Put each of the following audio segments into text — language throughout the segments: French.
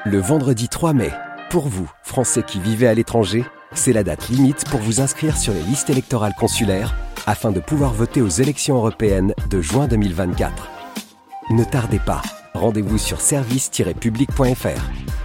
Le vendredi 3 mai, pour vous, Français qui vivez à l'étranger, c'est la date limite pour vous inscrire sur les listes électorales consulaires afin de pouvoir voter aux élections européennes de juin 2024. Ne tardez pas, rendez-vous sur service-public.fr.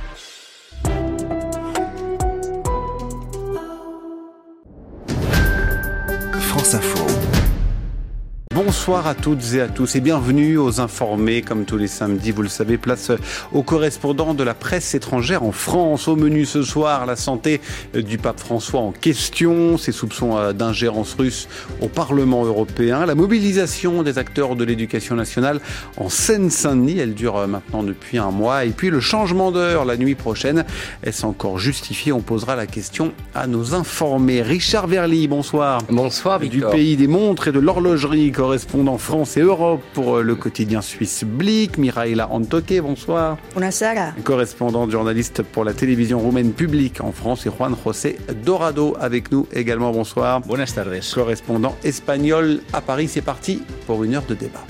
France Info. Bonsoir à toutes et à tous et bienvenue aux Informés. Comme tous les samedis, vous le savez, place aux correspondants de la presse étrangère en France. Au menu ce soir, la santé du pape François en question, ses soupçons d'ingérence russe au Parlement européen, la mobilisation des acteurs de l'éducation nationale en Seine-Saint-Denis, elle dure maintenant depuis un mois, et puis le changement d'heure la nuit prochaine. Est-ce encore justifié? On posera la question à nos informés. Richard Verly, bonsoir. Bonsoir Victor. Du pays des montres et de l'horlogerie, correspondant France et Europe pour le quotidien suisse Blick. Miraela Antoque, bonsoir. Buonasera. Correspondante journaliste pour la télévision roumaine Public en France, et Juan José Dorado avec nous également, bonsoir. Buenas tardes. Correspondant espagnol à Paris. C'est parti pour une heure de débat.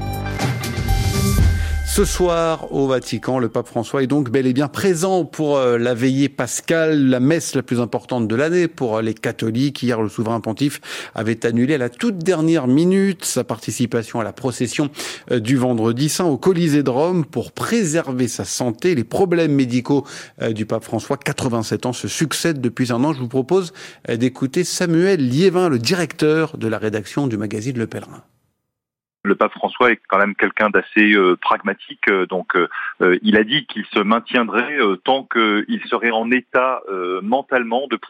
Ce soir, au Vatican, le pape François est donc bel et bien présent pour la veillée pascale, la messe la plus importante de l'année pour les catholiques. Hier, le souverain pontife avait annulé à la toute dernière minute sa participation à la procession du Vendredi Saint au Colisée de Rome pour préserver sa santé. Les problèmes médicaux du pape François, 87 ans, se succèdent depuis un an. Je vous propose d'écouter Samuel Liévin, le directeur de la rédaction du magazine Le Pèlerin. Le pape François est quand même quelqu'un d'assez pragmatique, donc il a dit qu'il se maintiendrait tant qu'il serait en état mentalement de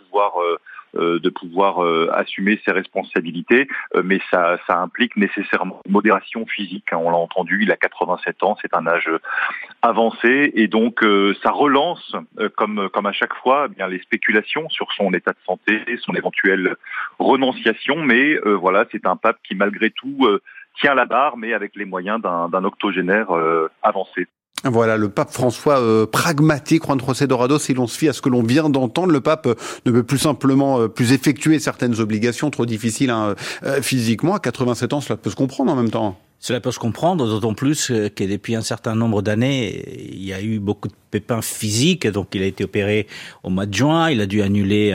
pouvoir assumer ses responsabilités, mais ça implique nécessairement une modération physique. On l'a entendu, il a 87 ans, c'est un âge avancé, et donc ça relance, comme à chaque fois, eh bien les spéculations sur son état de santé, son éventuelle renonciation, mais voilà, c'est un pape qui malgré tout tient la barre, mais avec les moyens d'un octogénaire avancé. Voilà, le pape François pragmatique, Juan José Dorado, si l'on se fie à ce que l'on vient d'entendre, le pape ne peut plus simplement plus effectuer certaines obligations trop difficiles physiquement. À 87 ans, cela peut se comprendre en même temps. Cela peut se comprendre, d'autant plus que depuis un certain nombre d'années, il y a eu beaucoup de pépins physiques. Donc, il a été opéré au mois de juin. Il a dû annuler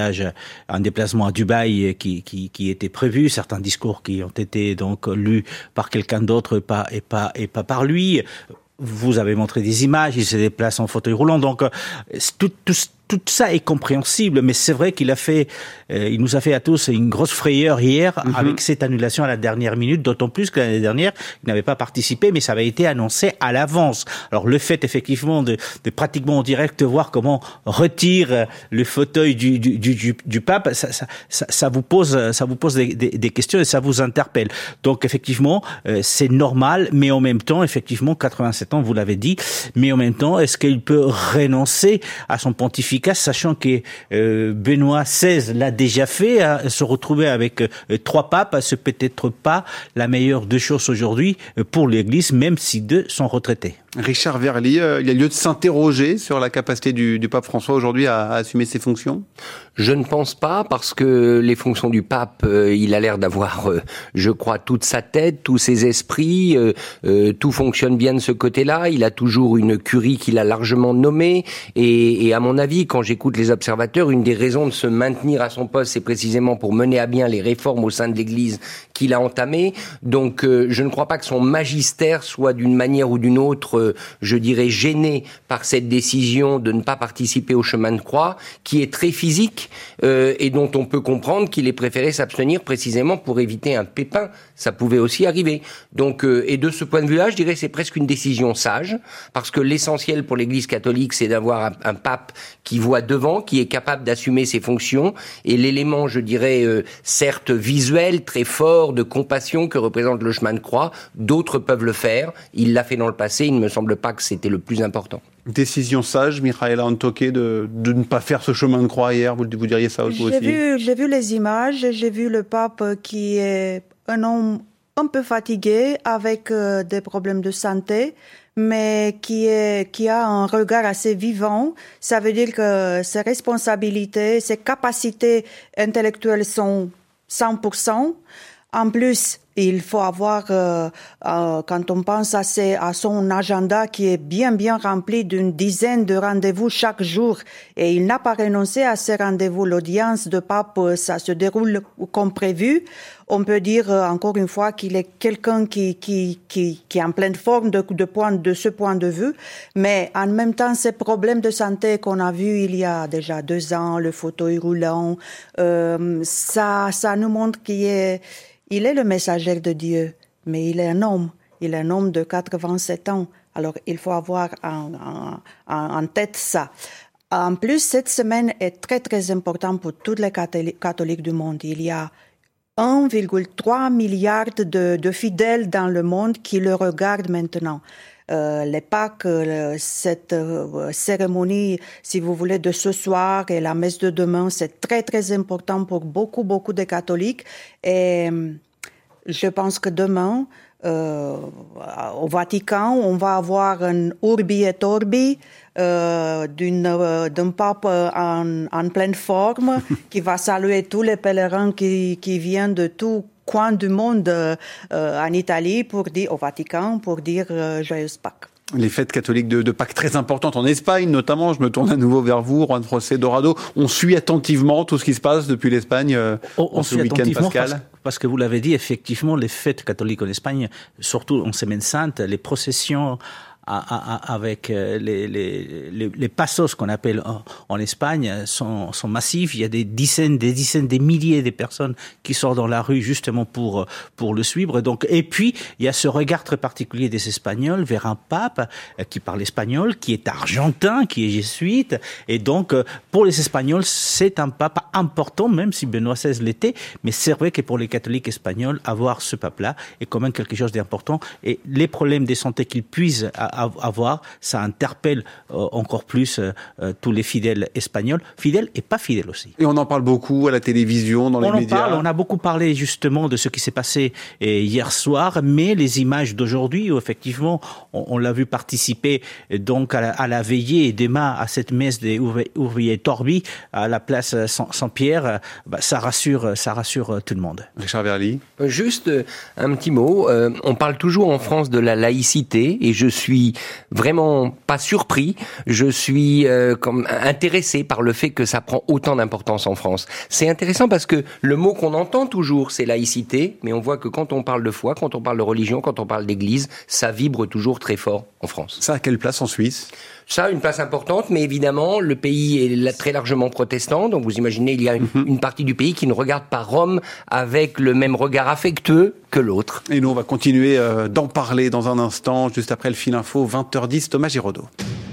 un déplacement à Dubaï qui était prévu. Certains discours qui ont été donc lus par quelqu'un d'autre et pas par lui. Vous avez montré des images. Il se déplace en fauteuil roulant. Donc, tout ça est compréhensible, mais c'est vrai qu'il nous a fait à tous une grosse frayeur hier avec cette annulation à la dernière minute, d'autant plus que l'année dernière, il n'avait pas participé, mais ça avait été annoncé à l'avance. Alors le fait effectivement de pratiquement en direct voir comment retire le fauteuil du pape, ça vous pose des questions et ça vous interpelle. Donc effectivement, c'est normal, mais en même temps, effectivement, 87 ans, vous l'avez dit, mais en même temps, est-ce qu'il peut renoncer à son pontificat, sachant que Benoît XVI l'a déjà fait, se retrouver avec 3 papes, c'est peut-être pas la meilleure des choses aujourd'hui pour l'Église, même si 2 sont retraités. Richard Verly, il y a lieu de s'interroger sur la capacité du pape François aujourd'hui à assumer ses fonctions? Je ne pense pas, parce que les fonctions du pape, il a l'air d'avoir, je crois, toute sa tête, tous ses esprits, tout fonctionne bien de ce côté-là. Il a toujours une curie qu'il a largement nommée, et à mon avis, quand j'écoute les observateurs, une des raisons de se maintenir à son poste, c'est précisément pour mener à bien les réformes au sein de l'Église qu'il a entamées. Donc, je ne crois pas que son magistère soit d'une manière ou d'une autre, je dirais, gêné par cette décision de ne pas participer au chemin de croix, qui est très physique, et dont on peut comprendre qu'il ait préféré s'abstenir précisément pour éviter un pépin. Ça pouvait aussi arriver. Donc, et de ce point de vue-là, je dirais, c'est presque une décision sage, parce que l'essentiel pour l'Église catholique, c'est d'avoir un pape qui voit devant, qui est capable d'assumer ses fonctions, et l'élément, je dirais, certes visuel, très fort, de compassion que représente le chemin de croix, d'autres peuvent le faire. Il l'a fait dans le passé, il ne me semble pas que c'était le plus important. Décision sage, Miraela Antoque, de ne pas faire ce chemin de croix hier, vous diriez ça aussi? J'ai vu les images, j'ai vu le pape qui est un homme un peu fatigué, avec des problèmes de santé, mais qui a un regard assez vivant. Ça veut dire que ses responsabilités, ses capacités intellectuelles sont 100%. En plus, il faut avoir, quand on pense à son agenda qui est bien rempli d'une dizaine de rendez-vous chaque jour, et il n'a pas renoncé à ces rendez-vous. L'audience de pape, ça se déroule comme prévu. On peut dire encore une fois qu'il est quelqu'un qui est en pleine forme de ce point de vue, mais en même temps ces problèmes de santé qu'on a vus il y a déjà 2 ans, le fauteuil roulant, ça nous montre qu'il est le messager de Dieu, mais il est un homme de 87 ans. Alors il faut avoir en tête ça. En plus, cette semaine est très très importante pour tous les catholiques du monde. Il y a 1,3 milliard de fidèles dans le monde qui le regardent maintenant. Les Pâques, cette cérémonie, si vous voulez, de ce soir et la messe de demain, c'est très très important pour beaucoup de catholiques. Et je pense que demain, au Vatican, on va avoir un Urbi et Orbi d'un pape en pleine forme qui va saluer tous les pèlerins qui viennent de tout coin du monde en Italie au Vatican pour dire Joyeuse Pâques. Les fêtes catholiques de Pâques très importantes en Espagne, notamment. Je me tourne à nouveau vers vous, Juan José Dorado. On suit attentivement tout ce qui se passe depuis l'Espagne en ce week-end pascal. Parce que vous l'avez dit, effectivement, les fêtes catholiques en Espagne, surtout en Semaine Sainte, les processions avec les passos qu'on appelle en Espagne sont massifs. Il y a des dizaines, des milliers de personnes qui sortent dans la rue justement pour le suivre. Donc, et puis il y a ce regard très particulier des Espagnols vers un pape qui parle espagnol, qui est argentin, qui est jésuite. Et donc pour les Espagnols, c'est un pape important, même si Benoît XVI l'était. Mais c'est vrai que pour les catholiques espagnols, avoir ce pape-là est quand même quelque chose d'important. Et les problèmes de santé qu'il puise avoir, ça interpelle encore plus tous les fidèles espagnols, fidèles et pas fidèles aussi. Et on en parle beaucoup à la télévision, dans les médias. On a beaucoup parlé justement de ce qui s'est passé hier soir, mais les images d'aujourd'hui, où effectivement, on l'a vu participer donc à la veillée et demain à cette messe des Urbi et Orbi à la place Saint-Pierre, ça rassure tout le monde. Richard Verly. Juste un petit mot. On parle toujours en France de la laïcité et je suis vraiment pas surpris. Je suis comme intéressé par le fait que ça prend autant d'importance en France. C'est intéressant parce que le mot qu'on entend toujours, c'est laïcité, mais on voit que quand on parle de foi, quand on parle de religion, quand on parle d'église, ça vibre toujours très fort en France. Ça a quelle place en Suisse ? Ça, une place importante, mais évidemment, le pays est très largement protestant, donc vous imaginez, il y a une partie du pays qui ne regarde pas Rome avec le même regard affectueux que l'autre. Et nous, on va continuer d'en parler dans un instant, juste après le fil info, 20h10, Thomas Giraudot.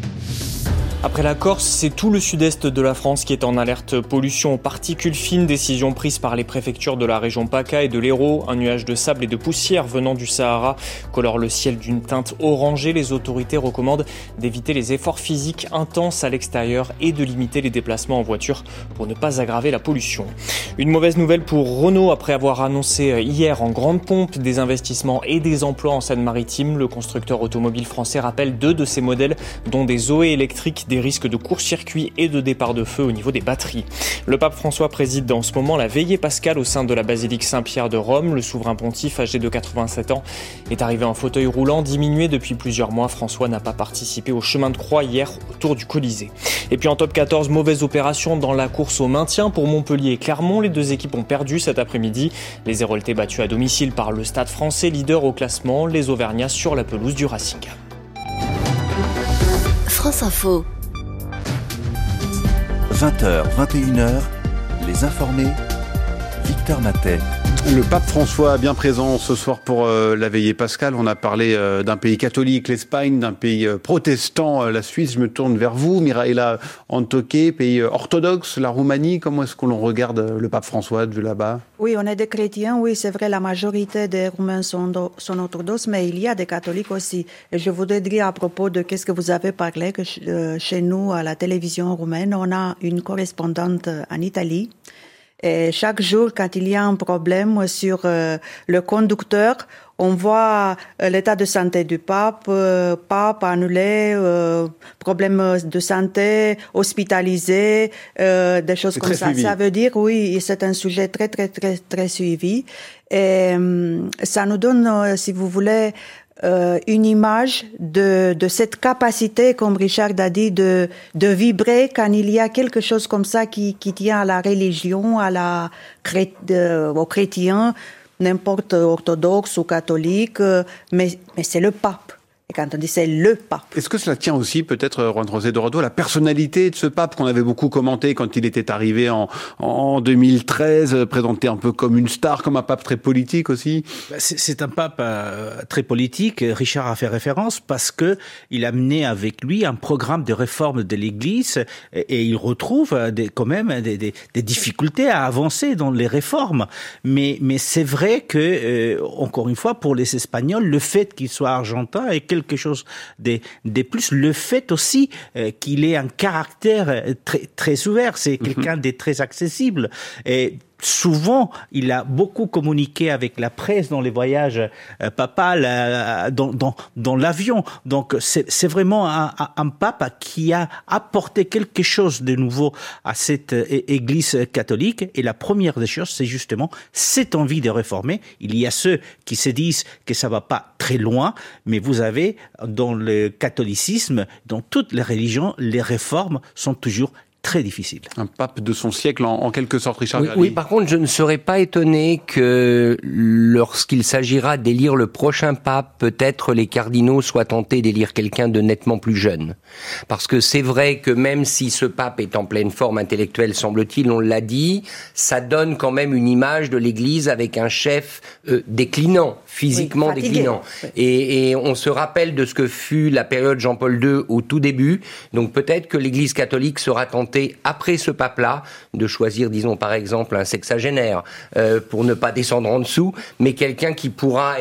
Après la Corse, c'est tout le sud-est de la France qui est en alerte pollution aux particules fines, décision prise par les préfectures de la région PACA et de l'Hérault. Un nuage de sable et de poussière venant du Sahara colore le ciel d'une teinte orangée. Les autorités recommandent d'éviter les efforts physiques intenses à l'extérieur et de limiter les déplacements en voiture pour ne pas aggraver la pollution. Une mauvaise nouvelle pour Renault après avoir annoncé hier en grande pompe des investissements et des emplois en Seine-Maritime. Le constructeur automobile français rappelle 2 de ses modèles, dont des Zoé électriques, des risques de court-circuit et de départ de feu au niveau des batteries. Le pape François préside en ce moment la veillée pascale au sein de la basilique Saint-Pierre de Rome. Le souverain pontife, âgé de 87 ans, est arrivé en fauteuil roulant, diminué depuis plusieurs mois. François n'a pas participé au chemin de croix hier autour du Colisée. Et puis en top 14, mauvaise opération dans la course au maintien pour Montpellier et Clermont. Les 2 équipes ont perdu cet après-midi. Les Héroltais battus à domicile par le Stade français, leader au classement. Les Auvergnats sur la pelouse du Racing. France Info. 20h, 21h, les informés, Victor Matet. Le pape François bien présent ce soir pour la veillée pascale. On a parlé d'un pays catholique, l'Espagne, d'un pays protestant, la Suisse. Je me tourne vers vous, Miraela Antoke, pays orthodoxe, la Roumanie. Comment est-ce que l'on regarde le pape François de là-bas ? Oui, on est des chrétiens, oui, c'est vrai, la majorité des Roumains sont orthodoxes, mais il y a des catholiques aussi. Et je voudrais dire à propos de qu'est-ce que vous avez parlé, que chez nous, à la télévision roumaine, on a une correspondante en Italie. Et chaque jour, quand il y a un problème sur le conducteur, on voit l'état de santé du pape annulé, problème de santé, hospitalisé, des choses comme ça. Suivi. Ça veut dire, oui, c'est un sujet très, très, très, très suivi. Et ça nous donne, si vous voulez, une image de cette capacité, comme Richard a dit, de vibrer quand il y a quelque chose comme ça qui tient à la religion, aux chrétiens, n'importe orthodoxe ou catholique, mais c'est le pape. Et quand on dit c'est le pape. Est-ce que cela tient aussi, peut-être, Juan José Dorado, à la personnalité de ce pape qu'on avait beaucoup commenté quand il était arrivé en 2013, présenté un peu comme une star, comme un pape très politique aussi? C'est un pape très politique. Richard a fait référence parce que il a mené avec lui un programme de réforme de l'Église et il retrouve quand même des difficultés à avancer dans les réformes. Mais c'est vrai que, encore une fois, pour les Espagnols, le fait qu'il soit argentin est quelque chose de plus. Le fait aussi qu'il ait un caractère très, très ouvert, c'est quelqu'un de très accessible. Et souvent, il a beaucoup communiqué avec la presse dans les voyages papales, dans l'avion. Donc, c'est vraiment un pape qui a apporté quelque chose de nouveau à cette Église catholique. Et la première des choses, c'est justement cette envie de réformer. Il y a ceux qui se disent que ça va pas très loin, mais vous avez dans le catholicisme, dans toutes les religions, les réformes sont toujours très difficile. Un pape de son siècle, en quelque sorte, Richard. Oui, par contre, je ne serais pas étonné que lorsqu'il s'agira d'élire le prochain pape, peut-être les cardinaux soient tentés d'élire quelqu'un de nettement plus jeune. Parce que c'est vrai que même si ce pape est en pleine forme intellectuelle, semble-t-il, on l'a dit, ça donne quand même une image de l'Église avec un chef déclinant, physiquement déclinant. Oui. Et on se rappelle de ce que fut la période Jean-Paul II au tout début. Donc peut-être que l'Église catholique sera tentée après ce pape-là, de choisir, disons par exemple, un sexagénaire, pour ne pas descendre en dessous, mais quelqu'un qui pourra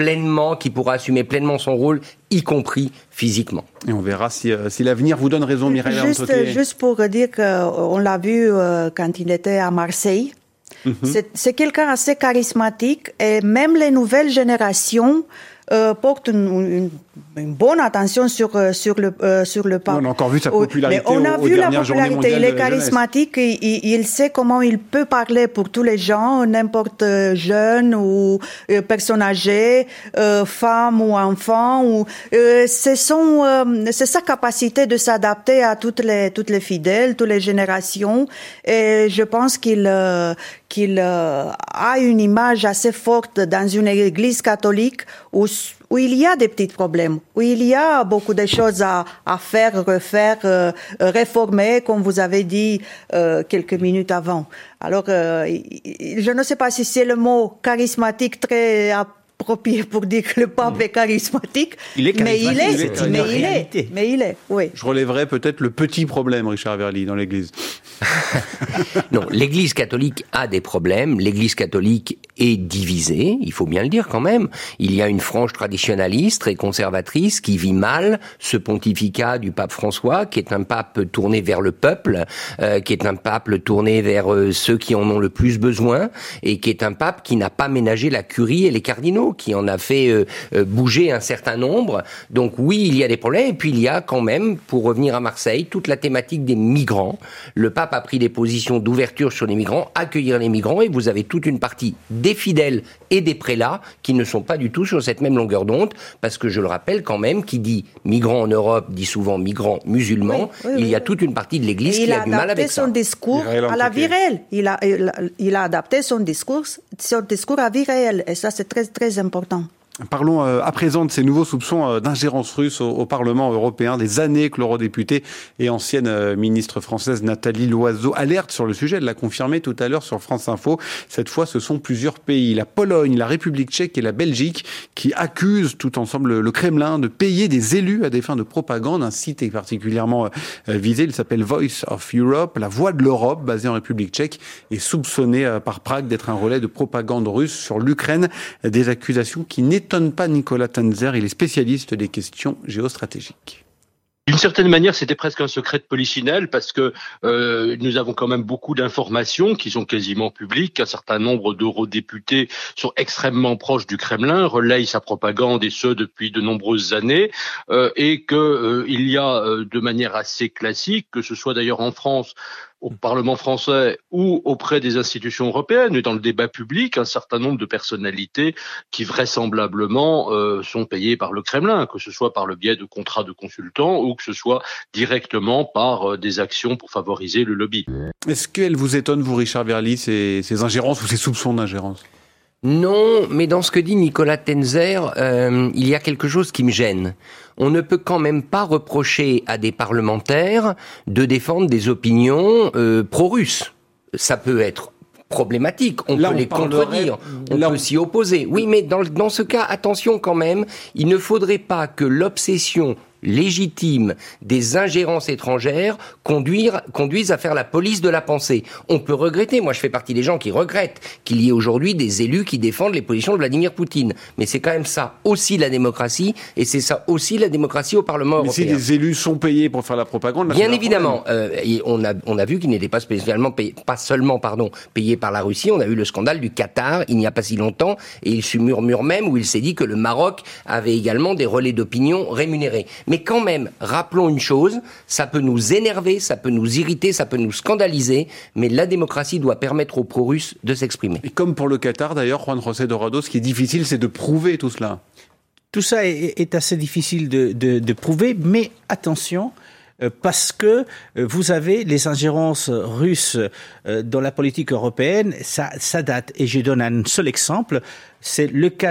assumer pleinement son rôle, y compris physiquement. Et on verra si l'avenir vous donne raison, Mireille Arntotier. Juste pour dire qu'on l'a vu quand il était à Marseille. C'est quelqu'un assez charismatique et même les nouvelles générations portent une bonne attention sur le pape. On a encore vu sa popularité. Mais on a vu la popularité. Il est charismatique. Il sait comment il peut parler pour tous les gens, n'importe jeune ou personne âgée, femme ou enfant. C'est sa capacité de s'adapter à toutes les fidèles, toutes les générations. Et je pense qu'il a une image assez forte dans une église catholique où il y a des petits problèmes, où il y a beaucoup de choses à faire, refaire, réformer, comme vous avez dit quelques minutes avant. Alors, je ne sais pas si c'est le mot charismatique très approprié pour dire que le pape est charismatique. Il est charismatique, mais il est, oui. Je relèverais peut-être le petit problème, Richard Verly, dans l'Église. Non, l'Église catholique a des problèmes. L'Église catholique est divisée, il faut bien le dire quand même. Il y a une frange traditionnaliste et conservatrice qui vit mal ce pontificat du pape François, qui est un pape tourné vers le peuple, qui est un pape tourné vers ceux qui en ont le plus besoin, et qui est un pape qui n'a pas ménagé la curie et les cardinaux, qui en a fait bouger un certain nombre. Donc oui, il y a des problèmes, et puis il y a quand même, pour revenir à Marseille, toute la thématique des migrants. Le pape a pris des positions d'ouverture sur les migrants, accueillir les migrants, et vous avez toute une partie des fidèles et des prélats qui ne sont pas du tout sur cette même longueur d'onde, parce que je le rappelle quand même, qui dit migrants en Europe dit souvent migrants musulmans. Il y a toute une partie de l'Église qui a du mal avec ça. Il a adapté son discours à la vie réelle. Il a adapté son discours à vie réelle, et ça c'est très très important. Parlons à présent de ces nouveaux soupçons d'ingérence russe au Parlement européen, des années que l'eurodéputée et ancienne ministre française Nathalie Loiseau alerte sur le sujet. Elle l'a confirmé tout à l'heure sur France Info. Cette fois, ce sont plusieurs pays, la Pologne, la République tchèque et la Belgique, qui accusent tout ensemble le Kremlin de payer des élus à des fins de propagande. Un site est particulièrement visé, il s'appelle Voice of Europe, la voix de l'Europe, basée en République tchèque, est soupçonné par Prague d'être un relais de propagande russe sur l'Ukraine. Des accusations qui n'étonnent pas Nicolas Tanzer, il est spécialiste des questions géostratégiques. D'une certaine manière, c'était presque un secret de polichinelle parce que nous avons quand même beaucoup d'informations qui sont quasiment publiques. Un certain nombre d'eurodéputés sont extrêmement proches du Kremlin, relayent sa propagande et ce depuis de nombreuses années, et que il y a de manière assez classique, que ce soit d'ailleurs en France, au Parlement français ou auprès des institutions européennes et dans le débat public, un certain nombre de personnalités qui vraisemblablement sont payées par le Kremlin, que ce soit par le biais de contrats de consultants ou que ce soit directement par des actions pour favoriser le lobby. Est-ce qu'elle vous étonne, vous, Richard Verly, ces ingérences ou ces soupçons d'ingérence ? Non, mais dans ce que dit Nicolas Tenzer, il y a quelque chose qui me gêne. On ne peut quand même pas reprocher à des parlementaires de défendre des opinions pro-russes. Ça peut être problématique, on peut les contredire, on peut s'y opposer. Oui, mais dans ce cas, attention quand même, il ne faudrait pas que l'obsession légitime des ingérences étrangères conduisent à faire la police de la pensée. On peut regretter, moi je fais partie des gens qui regrettent qu'il y ait aujourd'hui des élus qui défendent les positions de Vladimir Poutine. Mais c'est quand même ça aussi la démacratie, et c'est ça aussi la démocratie au Parlement européen. Mais si des élus sont payés pour faire la propagande... Bien évidemment, on a vu qu'ils n'étaient pas spécialement payés, pas seulement payés par la Russie, on a eu le scandale du Qatar il n'y a pas si longtemps, et il se murmure même où il s'est dit que le Maroc avait également des relais d'opinion rémunérés. Mais quand même, rappelons une chose, ça peut nous énerver, ça peut nous irriter, ça peut nous scandaliser, mais la démocratie doit permettre aux pro-russes de s'exprimer. Et comme pour le Qatar, d'ailleurs, Juan José Dorado, ce qui est difficile, c'est de prouver tout cela. Tout ça est assez difficile de prouver, mais attention, parce que vous avez les ingérences russes dans la politique européenne, ça date. Et je donne un seul exemple. C'est le cas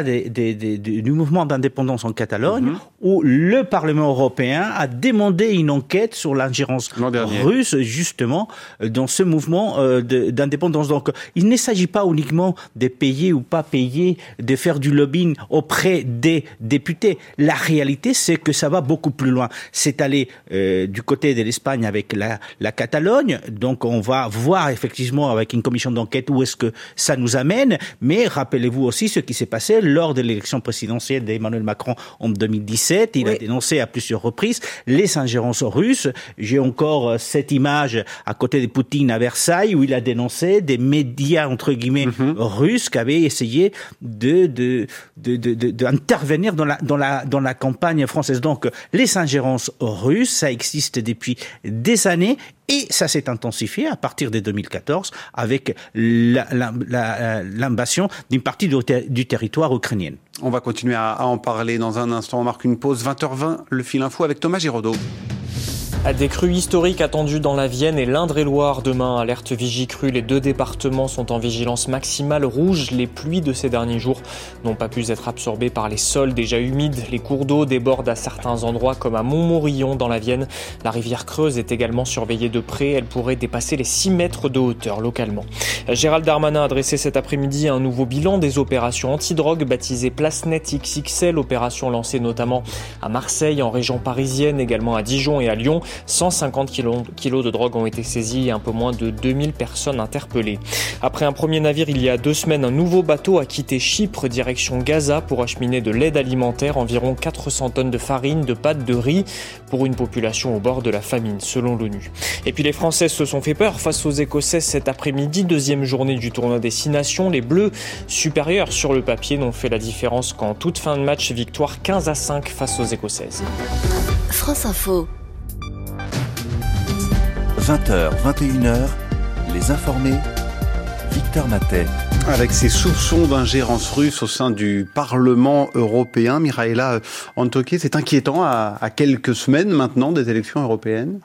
du mouvement d'indépendance en Catalogne, où le Parlement européen a demandé une enquête sur l'ingérence russe, justement, dans ce mouvement d'indépendance. Donc, il ne s'agit pas uniquement de payer ou pas payer, de faire du lobbying auprès des députés. La réalité, c'est que ça va beaucoup plus loin. C'est aller du côté de l'Espagne avec la Catalogne. Donc, on va voir effectivement avec une commission d'enquête où est-ce que ça nous amène. Mais rappelez-vous aussi ce qui s'est passé lors de l'élection présidentielle d'Emmanuel Macron en 2017. Il a dénoncé à plusieurs reprises les ingérences russes. J'ai encore cette image à côté de Poutine à Versailles où il a dénoncé des médias entre guillemets russes qui avaient essayé d'intervenir dans la campagne française. Donc les ingérences russes, ça existe depuis des années. Et ça s'est intensifié à partir de 2014 avec l'invasion d'une partie du territoire ukrainien. On va continuer à en parler dans un instant. On marque une pause. 20h20, le fil info avec Thomas Giraudot. Des crues historiques attendues dans la Vienne et l'Indre-et-Loire demain. Alerte Vigicrue, les deux départements sont en vigilance maximale rouge. Les pluies de ces derniers jours n'ont pas pu être absorbées par les sols déjà humides. Les cours d'eau débordent à certains endroits comme à Montmorillon dans la Vienne. La rivière Creuse est également surveillée de près. Elle pourrait dépasser les 6 mètres de hauteur localement. Gérald Darmanin a dressé cet après-midi un nouveau bilan des opérations antidrogue baptisées Placenet XXL. Opération lancée notamment à Marseille, en région parisienne, également à Dijon et à Lyon. 150 kilos de drogue ont été saisis et un peu moins de 2000 personnes interpellées. Après un premier navire il y a 2 semaines, un nouveau bateau a quitté Chypre direction Gaza pour acheminer de l'aide alimentaire, environ 400 tonnes de farine, de pâtes, de riz pour une population au bord de la famine selon l'ONU. Et puis les Français se sont fait peur face aux Écossais cet après-midi, deuxième journée du tournoi des 6 nations. Les Bleus, supérieurs sur le papier, n'ont fait la différence qu'en toute fin de match, victoire 15-5 face aux Écossaises. France Info. 20h, 21h, les informés, Victor Matet. Avec ces soupçons d'ingérence russe au sein du Parlement européen, Miraela Antoké, c'est inquiétant à quelques semaines maintenant des élections européennes.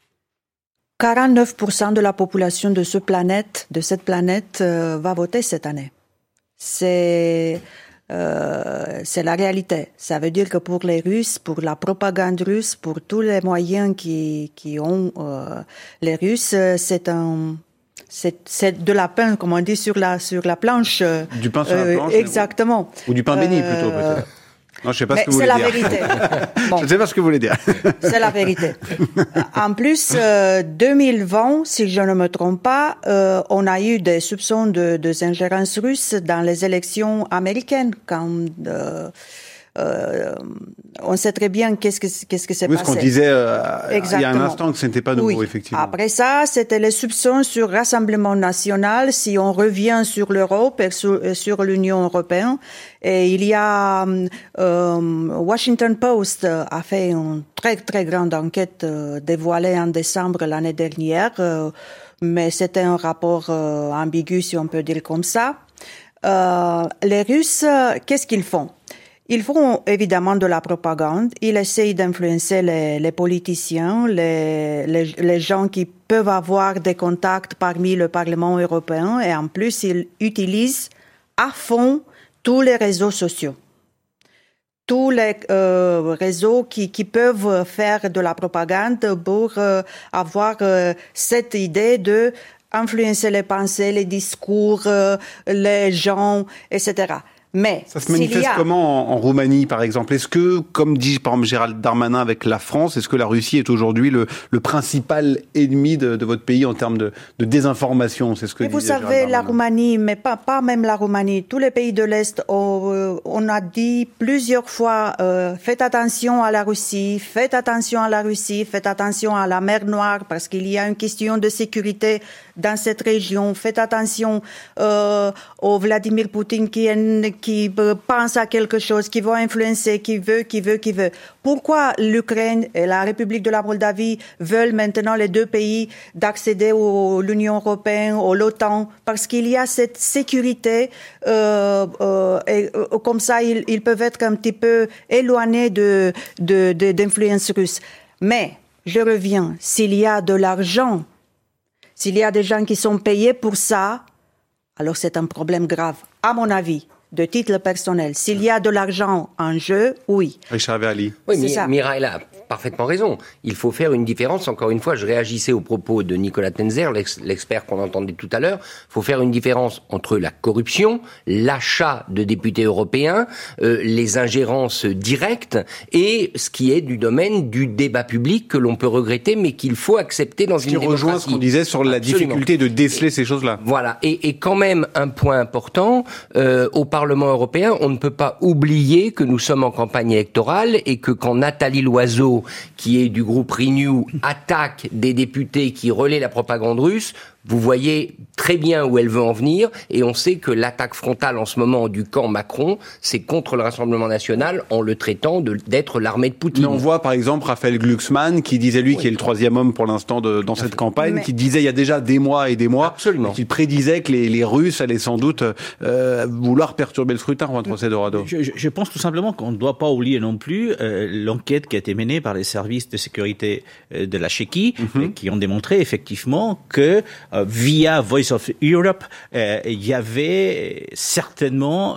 49% de la population de cette planète va voter cette année. C'est la réalité. Ça veut dire que pour les Russes, pour la propagande russe, pour tous les moyens qui ont les Russes, c'est de la pain, comme on dit, sur la planche. Du pain sur la planche. Exactement. Ou du pain béni plutôt peut-être. Non, je sais pas ce que vous voulez dire. C'est la vérité. Bon. Je ne sais pas ce que vous voulez dire. C'est la vérité. En plus, 2020, si je ne me trompe pas, on a eu des soupçons de ingérence russe dans les élections américaines, quand on sait très bien qu'est-ce que s'est passé. Oui, ce qu'on disait il y a un instant, que ce n'était pas nouveau, effectivement. Après ça, c'était les soupçons sur Rassemblement national, si on revient sur l'Europe et sur l'Union européenne. Et il y a Washington Post a fait une très très grande enquête dévoilée en décembre l'année dernière, mais c'était un rapport ambigu, si on peut dire comme ça. Les Russes, qu'est-ce qu'ils font? Ils font évidemment de la propagande. Ils essayent d'influencer les politiciens, les gens qui peuvent avoir des contacts parmi le Parlement européen, et en plus, ils utilisent à fond tous les réseaux sociaux. Tous les réseaux qui peuvent faire de la propagande pour avoir cette idée de influencer les pensées, les discours, les gens, etc. Mais ça se manifeste comment en Roumanie, par exemple? Est-ce que, comme dit par exemple Gérald Darmanin avec la France, est-ce que la Russie est aujourd'hui le principal ennemi de votre pays en termes de désinformation? C'est ce que vous savez, la Roumanie, mais pas même la Roumanie, tous les pays de l'Est, on a dit plusieurs fois, faites attention à la Russie, faites attention à la Russie, faites attention à la mer Noire, parce qu'il y a une question de sécurité dans cette région, faites attention au Vladimir Poutine qui pense à quelque chose, qui veut influencer, qui veut. Pourquoi l'Ukraine et la République de la Moldavie veulent maintenant les deux pays d'accéder à l'Union européenne, à l'OTAN? Parce qu'il y a cette sécurité, et comme ça, ils peuvent être un petit peu éloignés d'influence russe. Mais, je reviens, s'il y a de l'argent, s'il y a des gens qui sont payés pour ça, alors c'est un problème grave, à mon avis, de titre personnel. S'il y a de l'argent en jeu, oui. Richard Verly. Oui, Mireille a parfaitement raison. Il faut faire une différence. Encore une fois, je réagissais aux propos de Nicolas Tenzer, l'expert qu'on entendait tout à l'heure. Il faut faire une différence entre la corruption, l'achat de députés européens, les ingérences directes et ce qui est du domaine du débat public que l'on peut regretter, mais qu'il faut accepter dans une démocratie. Ce qui rejoint ce qu'on disait sur la difficulté de déceler ces choses-là. Voilà. Et quand même, un point important, au Parlement européen, on ne peut pas oublier que nous sommes en campagne électorale et que quand Nathalie Loiseau, qui est du groupe Renew, attaque des députés qui relaient la propagande russe, vous voyez très bien où elle veut en venir, et on sait que l'attaque frontale en ce moment du camp Macron, c'est contre le Rassemblement national en le traitant d'être l'armée de Poutine. Mais on voit par exemple Raphaël Glucksmann qui disait, lui, qui est le troisième homme pour l'instant dans cette campagne, qui disait il y a déjà des mois et des mois, qu'il prédisait que les Russes allaient sans doute vouloir perturber le scrutin, Juan José Dorado. Je pense tout simplement qu'on ne doit pas oublier non plus l'enquête qui a été menée par les services de sécurité de la Tchéquie, qui ont démontré effectivement que via Voice of Europe, il y avait certainement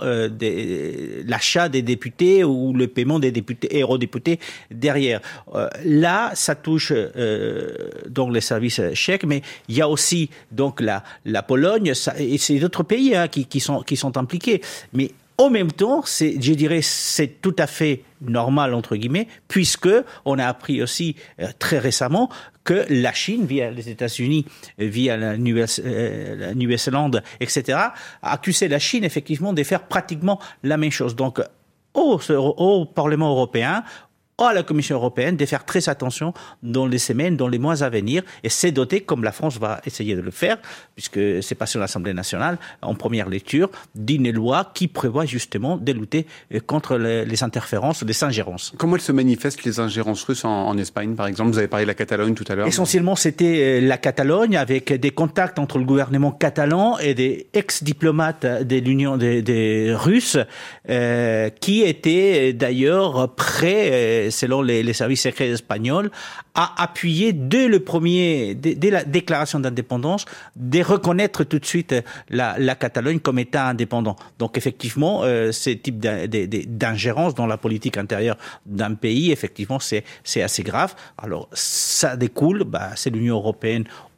l'achat des députés ou le paiement des députés, eurodéputés derrière. Là, ça touche donc les services tchèques, mais il y a aussi donc la Pologne et c'est d'autres pays qui sont impliqués. Mais en même temps, je dirais, c'est tout à fait normal, entre guillemets, puisque on a appris aussi très récemment que la Chine, via les États-Unis, via la Nouvelle-Zélande, etc., a accusé la Chine, effectivement, de faire pratiquement la même chose. Donc, au Parlement européen, à la Commission européenne de faire très attention dans les semaines, dans les mois à venir, et c'est doté, comme la France va essayer de le faire, puisque c'est passé à l'Assemblée nationale en première lecture, d'une loi qui prévoit justement de lutter contre les interférences, les ingérences. Comment elles se manifestent, les ingérences russes en Espagne, par exemple? Vous avez parlé de la Catalogne tout à l'heure. Essentiellement, c'était la Catalogne, avec des contacts entre le gouvernement catalan et des ex-diplomates de l'Union des Russes, qui étaient d'ailleurs prêts, selon les services secrets espagnols, à appuyer dès la déclaration d'indépendance, de reconnaître tout de suite la Catalogne comme État indépendant. Donc effectivement, ce type d'ingérence dans la politique intérieure d'un pays, effectivement, c'est assez grave. Alors ça découle, c'est l'Union européenne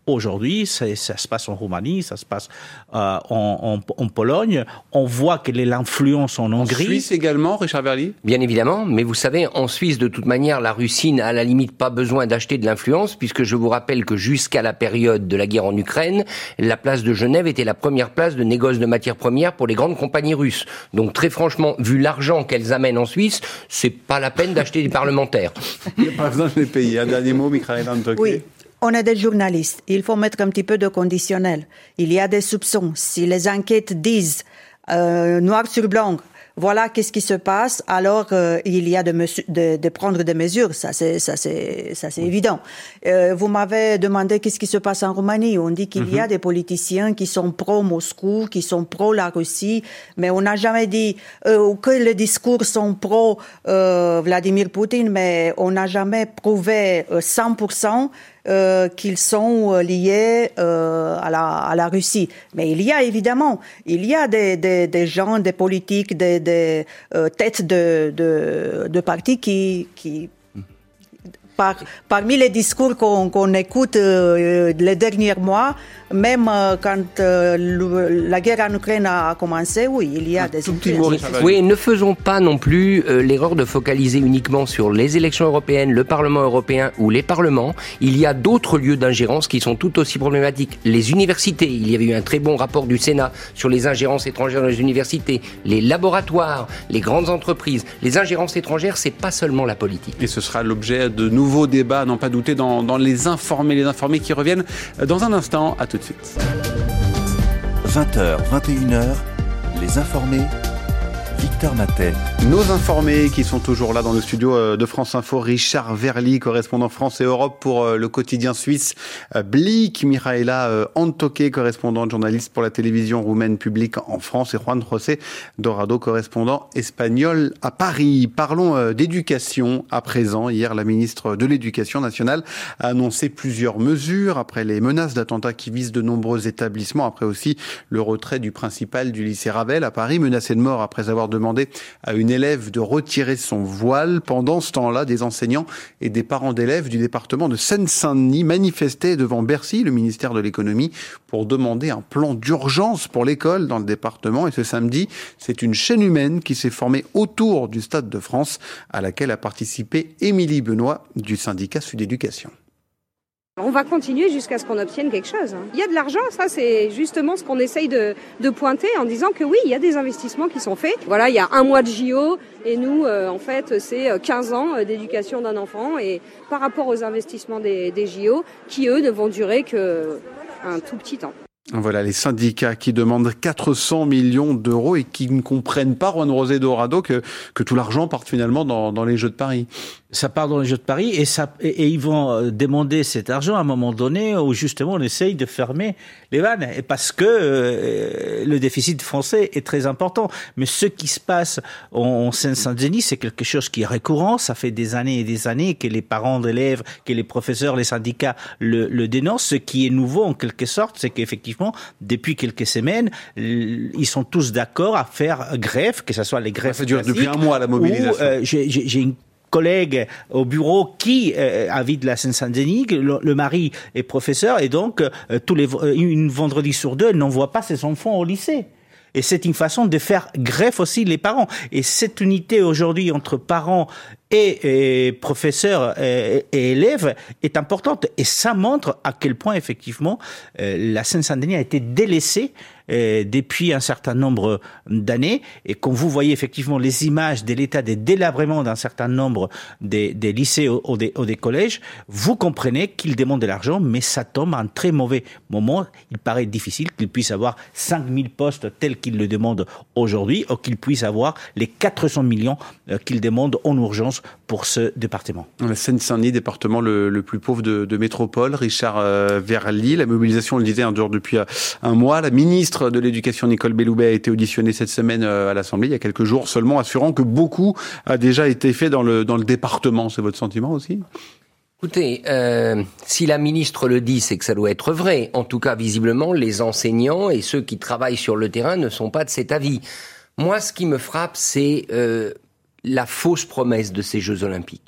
Aujourd'hui, ça se passe en Roumanie, ça se passe en Pologne. On voit quelle est l'influence en Hongrie. En Suisse également, Richard Verly ? Bien évidemment, mais vous savez, en Suisse, de toute manière, la Russie n'a à la limite pas besoin d'acheter de l'influence, puisque je vous rappelle que jusqu'à la période de la guerre en Ukraine, la place de Genève était la première place de négoce de matières premières pour les grandes compagnies russes. Donc très franchement, vu l'argent qu'elles amènent en Suisse, c'est pas la peine d'acheter des parlementaires. Il n'y a pas besoin de les payer. Un dernier mot, Michaela Antoké. Oui. On est des journalistes. Il faut mettre un petit peu de conditionnel. Il y a des soupçons. Si les enquêtes disent noir sur blanc, voilà qu'est-ce qui se passe, alors il y a de prendre des mesures. Ça c'est évident. Vous m'avez demandé qu'est-ce qui se passe en Roumanie. On dit qu'il y a des politiciens qui sont pro-Moscou, qui sont pro-la Russie, mais on n'a jamais dit que les discours sont pro-Vladimir Poutine, mais on n'a jamais prouvé 100% qu'ils sont liés à la Russie. Mais il y a évidemment, des gens, des politiques, des têtes de partis qui parmi les discours qu'on écoute les derniers mois, même quand la guerre en Ukraine a commencé, oui, il y a des influences. Oui, ne faisons pas non plus l'erreur de focaliser uniquement sur les élections européennes, le Parlement européen ou les parlements. Il y a d'autres lieux d'ingérence qui sont tout aussi problématiques. Les universités, il y avait eu un très bon rapport du Sénat sur les ingérences étrangères dans les universités, les laboratoires, les grandes entreprises. Les ingérences étrangères, c'est pas seulement la politique. Et ce sera l'objet de nouveaux débats, à n'en pas douter, dans les informés qui reviennent dans un instant. À tout de suite. 20h, 21h, les informés, Victor Matet. Nos informés qui sont toujours là dans le studio de France Info, Richard Verly, correspondant France et Europe pour le quotidien suisse Blick, Michaela Antoké, correspondante journaliste pour la télévision roumaine publique en France, et Juan José Dorado, correspondant espagnol à Paris. Parlons d'éducation à présent. Hier, la ministre de l'Éducation nationale a annoncé plusieurs mesures après les menaces d'attentats qui visent de nombreux établissements, après aussi le retrait du principal du lycée Ravel à Paris, menacé de mort après avoir demandé à une élève de retirer son voile. Pendant ce temps-là, des enseignants et des parents d'élèves du département de Seine-Saint-Denis manifestaient devant Bercy, le ministère de l'économie, pour demander un plan d'urgence pour l'école dans le département. Et ce samedi, c'est une chaîne humaine qui s'est formée autour du Stade de France, à laquelle a participé Émilie Benoît du syndicat Sud Éducation. On va continuer jusqu'à ce qu'on obtienne quelque chose. Il y a de l'argent, ça c'est justement ce qu'on essaye de pointer en disant que oui, il y a des investissements qui sont faits. Voilà, il y a un mois de JO et nous, en fait, c'est 15 ans d'éducation d'un enfant. Et par rapport aux investissements des JO, qui eux ne vont durer qu'un tout petit temps. Voilà les syndicats qui demandent 400 millions d'euros et qui ne comprennent pas, Juan José Dorado, que tout l'argent parte finalement dans les Jeux de Paris. Ça part dans les Jeux de Paris et ils vont demander cet argent à un moment donné où justement on essaye de fermer les vannes, et parce que le déficit français est très important. Mais ce qui se passe en Seine-Saint-Denis, c'est quelque chose qui est récurrent. Ça fait des années et des années que les parents d'élèves, que les professeurs, les syndicats le dénoncent. Ce qui est nouveau en quelque sorte, c'est qu'effectivement, depuis quelques semaines, ils sont tous d'accord à faire grève, que ce soit les grèves. Ça dure depuis un mois la mobilisation. J'ai une collègue au bureau qui habite la Seine-Saint-Denis, le mari est professeur et donc une vendredi sur deux, elle n'envoie pas ses enfants au lycée. Et c'est une façon de faire greffe aussi les parents. Et cette unité aujourd'hui entre parents et professeurs et élèves est importante. Et ça montre à quel point effectivement la Seine-Saint-Denis a été délaissée depuis un certain nombre d'années. Et quand vous voyez effectivement les images de l'état des délabrements d'un certain nombre des lycées ou des collèges, vous comprenez qu'ils demandent de l'argent, mais ça tombe à un très mauvais moment. Il paraît difficile qu'ils puissent avoir 5000 postes tels qu'ils le demandent aujourd'hui, ou qu'ils puissent avoir les 400 millions qu'ils demandent en urgence pour ce département. La Seine-Saint-Denis, département le plus pauvre de métropole. Richard Verly, la mobilisation, on le disait, dure depuis un mois. La ministre de l'Éducation, Nicole Belloubet, a été auditionnée cette semaine à l'Assemblée, il y a quelques jours seulement, assurant que beaucoup a déjà été fait dans le département. C'est votre sentiment aussi ? Écoutez, si la ministre le dit, c'est que ça doit être vrai. En tout cas, visiblement, les enseignants et ceux qui travaillent sur le terrain ne sont pas de cet avis. Moi, ce qui me frappe, c'est la fausse promesse de ces Jeux Olympiques.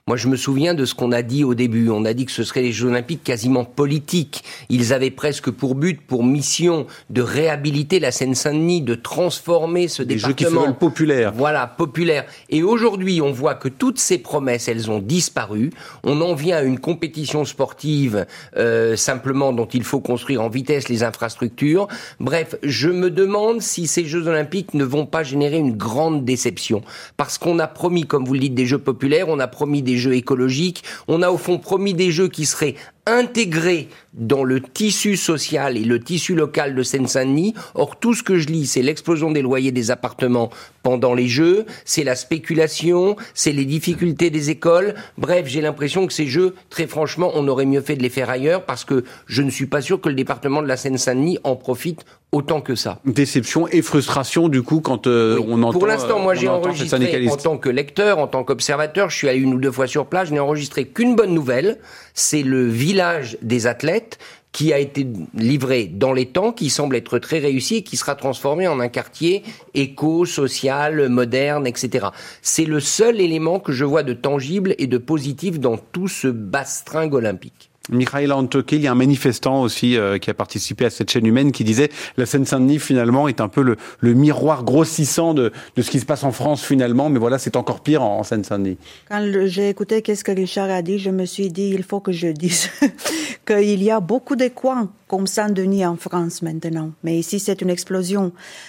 Moi, je me souviens de ce qu'on a dit au début. On a dit que ce seraient les Jeux Olympiques quasiment politiques. Ils avaient presque pour but, pour mission, de réhabiliter la Seine-Saint-Denis, de transformer ce département. Des Jeux qui se veulent populaires. Voilà, populaire. Et aujourd'hui, on voit que toutes ces promesses, elles ont disparu. On en vient à une compétition sportive simplement dont il faut construire en vitesse les infrastructures. Bref, je me demande si ces Jeux Olympiques ne vont pas générer une grande déception. Parce qu'on a promis, comme vous le dites, des Jeux populaires, on a promis des jeux écologiques, on a au fond promis des jeux qui seraient intégrés dans le tissu social et le tissu local de Seine-Saint-Denis. Or, tout ce que je lis, c'est l'explosion des loyers des appartements pendant les jeux, c'est la spéculation, c'est les difficultés des écoles. Bref, j'ai l'impression que ces jeux, très franchement, on aurait mieux fait de les faire ailleurs parce que je ne suis pas sûr que le département de la Seine-Saint-Denis en profite autant que ça. Déception et frustration, du coup, quand on entend... Pour l'instant, moi, j'ai enregistré en tant que lecteur, en tant qu'observateur, je suis allé 1 ou 2 fois sur place, je n'ai enregistré qu'une bonne nouvelle, c'est le village des athlètes qui a été livré dans les temps, qui semble être très réussi et qui sera transformé en un quartier éco, social, moderne, etc. C'est le seul élément que je vois de tangible et de positif dans tout ce bastringue olympique. Michaela Hantöke, il y a un manifestant aussi qui a participé à cette chaîne humaine qui disait la Seine-Saint-Denis finalement est un peu le miroir grossissant de ce qui se passe en France finalement, mais voilà, c'est encore pire en Seine-Saint-Denis. Quand j'ai écouté qu'est-ce que Richard a dit, je me suis dit il faut que je dise qu'il y a beaucoup de coins comme Saint-Denis en France maintenant, mais ici c'est une explosion.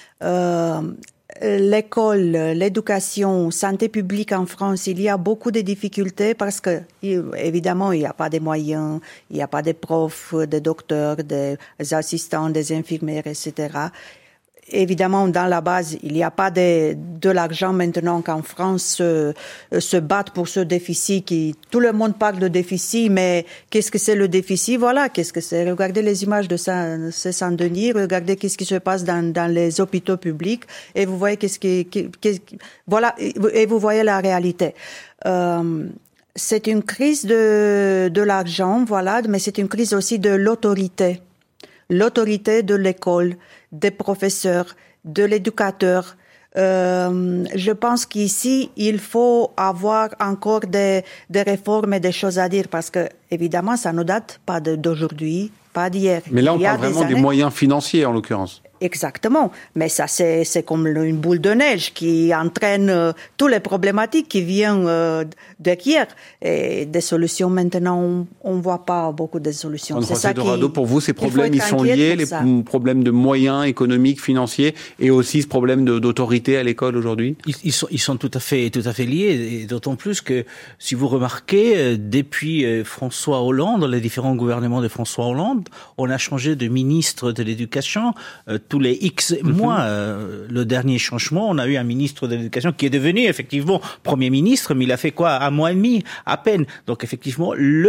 L'école, l'éducation, santé publique en France, il y a beaucoup de difficultés parce que, évidemment, il n'y a pas de moyens, il n'y a pas de profs, de docteurs, des assistants, des infirmières, etc. Évidemment, dans la base, il n'y a pas de l'argent maintenant qu'en France se battent pour ce déficit tout le monde parle de déficit, mais qu'est-ce que c'est le déficit? Voilà, qu'est-ce que c'est? Regardez les images de Saint-Denis, regardez qu'est-ce qui se passe dans les hôpitaux publics et vous voyez voilà, et vous voyez la réalité. C'est une crise de l'argent, voilà, mais c'est une crise aussi de l'autorité. L'autorité de l'école, des professeurs, de l'éducateur. Je pense qu'ici, il faut avoir encore des réformes et des choses à dire parce que, évidemment, ça ne date pas d'aujourd'hui, pas d'hier. Mais là, on parle vraiment des moyens financiers, en l'occurrence. Exactement. Mais ça, c'est comme une boule de neige qui entraîne toutes les problématiques qui viennent d'hier. Et des solutions, maintenant, on ne voit pas beaucoup de solutions. C'est ça Dorado, pour vous, ces problèmes, ils sont liés, les problèmes de moyens économiques, financiers, et aussi ce problème d'autorité à l'école aujourd'hui? Ils sont tout à fait liés, et d'autant plus que, si vous remarquez, depuis François Hollande, les différents gouvernements de François Hollande, on a changé de ministre de l'Éducation tous les X mois. Le dernier changement, on a eu un ministre de l'Éducation qui est devenu effectivement Premier ministre, mais il a fait quoi? 1 mois et demi, à peine. Donc effectivement,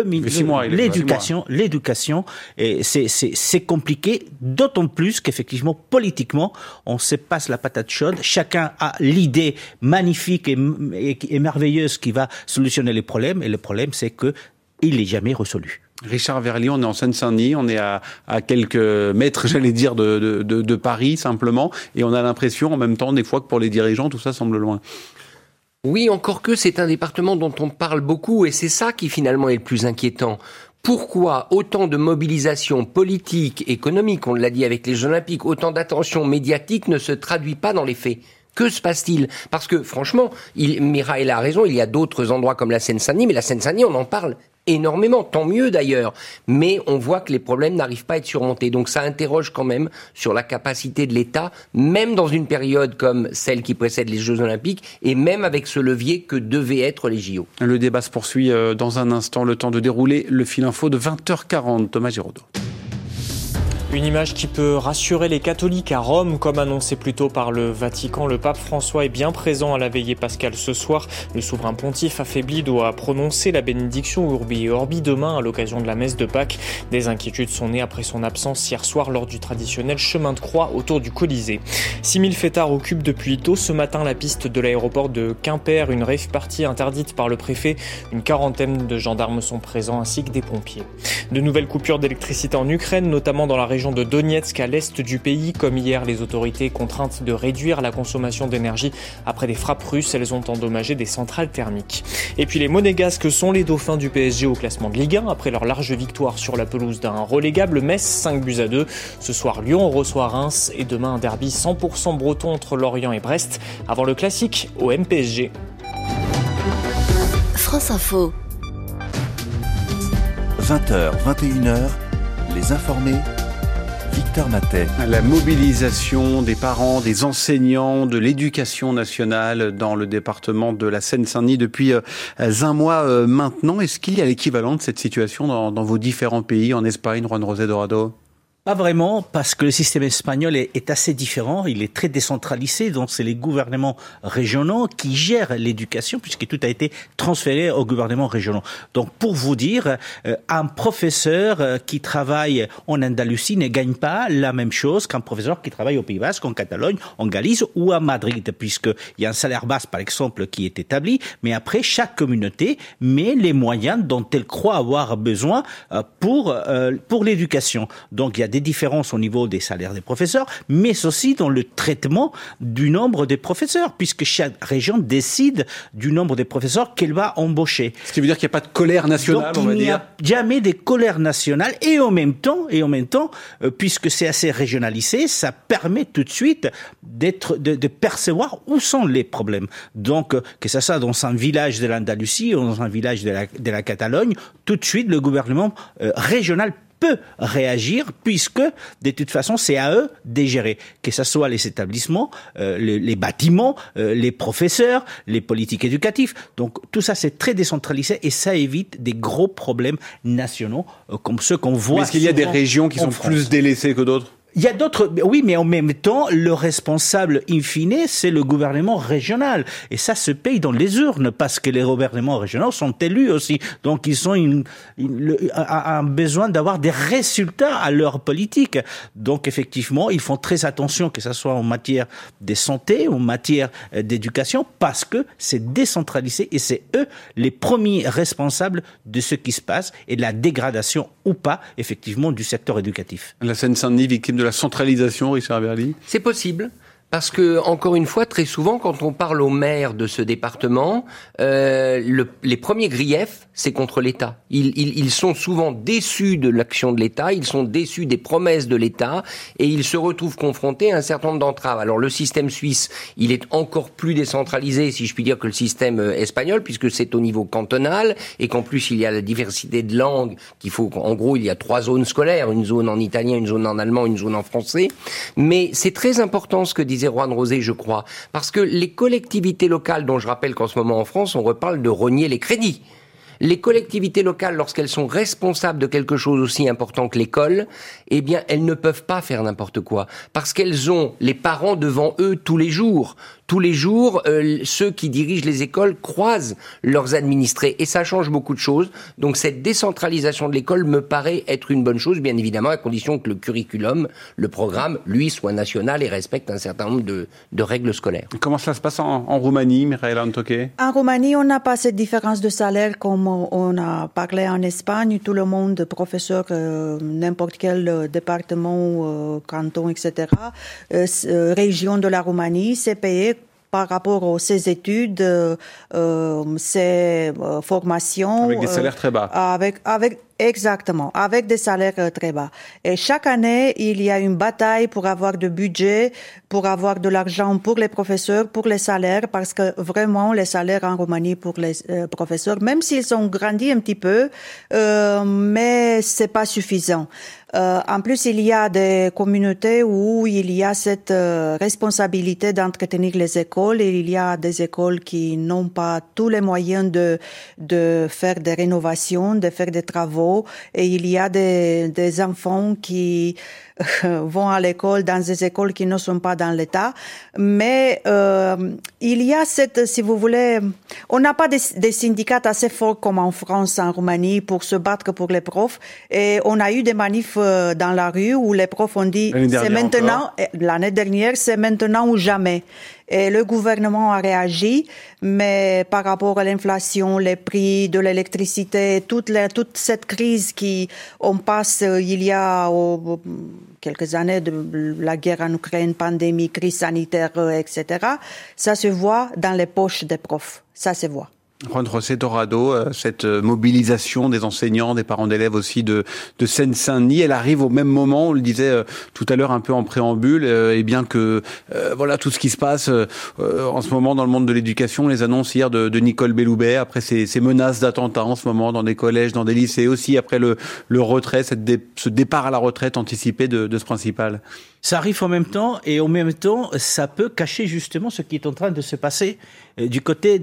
l'éducation, et c'est compliqué, d'autant plus qu'effectivement, politiquement, on se passe la patate chaude. Chacun a l'idée magnifique et merveilleuse qui va solutionner les problèmes, et le problème, c'est que il n'est jamais résolu. Richard Verly, on est en Seine-Saint-Denis, on est à quelques mètres, j'allais dire, de Paris, simplement, et on a l'impression, en même temps, des fois, que pour les dirigeants, tout ça semble loin. Oui, encore que c'est un département dont on parle beaucoup, et c'est ça qui, finalement, est le plus inquiétant. Pourquoi autant de mobilisation politique, économique, on l'a dit avec les Jeux Olympiques, autant d'attention médiatique ne se traduit pas dans les faits? Que se passe-t-il? Parce que, franchement, Mireille a raison, il y a d'autres endroits comme la Seine-Saint-Denis, mais la Seine-Saint-Denis, on en parle énormément, tant mieux d'ailleurs. Mais on voit que les problèmes n'arrivent pas à être surmontés. Donc ça interroge quand même sur la capacité de l'État, même dans une période comme celle qui précède les Jeux Olympiques, et même avec ce levier que devaient être les JO. Le débat se poursuit dans un instant, le temps de dérouler le fil info de 20h40. Thomas Giraudot. Une image qui peut rassurer les catholiques à Rome, comme annoncé plus tôt par le Vatican. Le pape François est bien présent à la veillée pascale ce soir. Le souverain pontife affaibli doit prononcer la bénédiction Urbi et Orbi demain à l'occasion de la messe de Pâques. Des inquiétudes sont nées après son absence hier soir lors du traditionnel chemin de croix autour du Colisée. 6000 fêtards occupent depuis tôt ce matin la piste de l'aéroport de Quimper. Une rave party interdite par le préfet. Une quarantaine de gendarmes sont présents ainsi que des pompiers. De nouvelles coupures d'électricité en Ukraine, notamment dans la région région de Donetsk à l'est du pays. Comme hier, les autorités contraintes de réduire la consommation d'énergie après des frappes russes. Elles ont endommagé des centrales thermiques. Et puis les Monégasques sont les dauphins du PSG au classement de Ligue 1 après leur large victoire sur la pelouse d'un relégable Metz, 5-2. Ce soir, Lyon reçoit Reims et demain un derby 100% breton entre Lorient et Brest avant le classique au MPSG. France Info. 20h, 21h, les informés. Victor Matet. La mobilisation des parents, des enseignants, de l'éducation nationale dans le département de la Seine-Saint-Denis depuis un mois maintenant. Est-ce qu'il y a l'équivalent de cette situation dans vos différents pays, en Espagne, Juan José Dorado ? Pas vraiment, parce que le système espagnol est assez différent, il est très décentralisé, donc c'est les gouvernements régionaux qui gèrent l'éducation, puisque tout a été transféré aux gouvernements régionaux. Donc pour vous dire, un professeur qui travaille en Andalousie ne gagne pas la même chose qu'un professeur qui travaille au Pays Basque, en Catalogne, en Galice ou à Madrid, puisqu'il y a un salaire bas, par exemple, qui est établi, mais après, chaque communauté met les moyens dont elle croit avoir besoin pour l'éducation. Donc il y a des différences au niveau des salaires des professeurs, mais aussi dans le traitement du nombre des professeurs, puisque chaque région décide du nombre des professeurs qu'elle va embaucher. Ce qui veut dire qu'il n'y a pas de colère nationale, donc, on va dire. Il n'y a jamais de colère nationale, et en même temps, puisque c'est assez régionalisé, ça permet tout de suite de percevoir où sont les problèmes. Donc, que ça soit dans un village de l'Andalousie ou dans un village de la Catalogne, tout de suite, le gouvernement régional peut réagir, puisque de toute façon c'est à eux de gérer, que ce soit les établissements, les bâtiments, les professeurs, les politiques éducatives. Donc tout ça c'est très décentralisé et ça évite des gros problèmes nationaux comme ceux qu'on voit. Mais est-ce qu'il y a des régions qui sont plus délaissées que d'autres ? Il y a d'autres, oui, mais en même temps, le responsable in fine, c'est le gouvernement régional. Et ça se paye dans les urnes, parce que les gouvernements régionaux sont élus aussi. Donc, ils ont un besoin d'avoir des résultats à leur politique. Donc, effectivement, ils font très attention, que ce soit en matière de santé, en matière d'éducation, parce que c'est décentralisé et c'est eux les premiers responsables de ce qui se passe et de la dégradation ou pas, effectivement, du secteur éducatif. La Seine-Saint-Denis, victime de la centralisation, Richard Berly ? C'est possible. Parce que, encore une fois, très souvent, quand on parle aux maires de ce département, les premiers griefs, c'est contre l'État. Ils sont souvent déçus de l'action de l'État, ils sont déçus des promesses de l'État, et ils se retrouvent confrontés à un certain nombre d'entraves. Alors, le système suisse, il est encore plus décentralisé, si je puis dire, que le système espagnol, puisque c'est au niveau cantonal, et qu'en plus, il y a la diversité de langues, en gros, il y a 3 zones scolaires, une zone en italien, une zone en allemand, une zone en français. Mais c'est très important ce que disait Juan José, je crois, parce que les collectivités locales, dont je rappelle qu'en ce moment en France, on reparle de rogner les crédits. Les collectivités locales, lorsqu'elles sont responsables de quelque chose aussi important que l'école, eh bien, elles ne peuvent pas faire n'importe quoi. Parce qu'elles ont les parents devant eux tous les jours. Tous les jours, ceux qui dirigent les écoles croisent leurs administrés. Et ça change beaucoup de choses. Donc, cette décentralisation de l'école me paraît être une bonne chose, bien évidemment, à condition que le curriculum, le programme, lui, soit national et respecte un certain nombre de règles scolaires. Comment ça se passe en Roumanie, Mireille Antoche ? En Roumanie, on n'a pas cette différence de salaire comme on a parlé en Espagne. Tout le monde, professeur, n'importe quel département, canton, etc., région de la Roumanie, c'est payé par rapport aux ses études, ses formations. Avec des salaires très bas. Exactement, avec des salaires très bas. Et chaque année, il y a une bataille pour avoir de budget, pour avoir de l'argent pour les professeurs, pour les salaires, parce que vraiment, les salaires en Roumanie pour les professeurs, même s'ils ont grandi un petit peu, mais c'est pas suffisant. En plus, il y a des communautés où il y a cette responsabilité d'entretenir les écoles, et il y a des écoles qui n'ont pas tous les moyens de faire des rénovations, de faire des travaux. Et il y a des enfants qui vont à l'école dans des écoles qui ne sont pas dans l'État. Mais il y a si vous voulez, on n'a pas des syndicats assez forts comme en France, en Roumanie, pour se battre pour les profs. Et on a eu des manifs dans la rue où les profs ont dit c'est maintenant, l'année dernière, c'est maintenant ou jamais. Et le gouvernement a réagi, mais par rapport à l'inflation, les prix de l'électricité, toute cette crise on passe il y a quelques années de la guerre en Ukraine, pandémie, crise sanitaire, etc. Ça se voit dans les poches des profs. Ça se voit. Juan José Torrado, cette mobilisation des enseignants, des parents d'élèves aussi de Seine-Saint-Denis, elle arrive au même moment, on le disait tout à l'heure un peu en préambule, et bien que voilà tout ce qui se passe en ce moment dans le monde de l'éducation, les annonces hier de Nicole Belloubet, après ces menaces d'attentats en ce moment dans des collèges, dans des lycées, aussi après le retrait, ce départ à la retraite anticipé de ce principal. Ça arrive en même temps, et en même temps, ça peut cacher justement ce qui est en train de se passer du côté